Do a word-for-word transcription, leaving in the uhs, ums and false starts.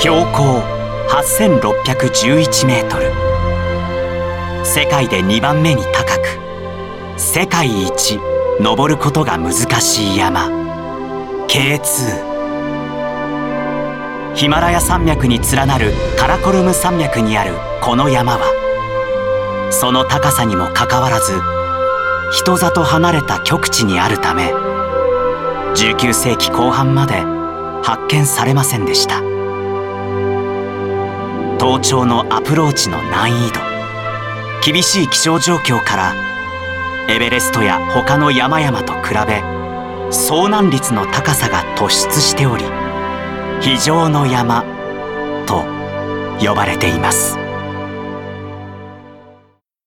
標高はっせんろっぴゃくじゅういちメートル、世界でにばんめに高く、世界一登ることが難しい山 ケーツー。 ヒマラヤ山脈に連なるカラコルム山脈にあるこの山は、その高さにもかかわらず人里離れた極地にあるため、じゅうきゅうせいきこう半まで発見されませんでした。登頂のアプローチの難易度、厳しい気象状況から、エベレストや他の山々と比べ遭難率の高さが突出しており、非常の山と呼ばれています。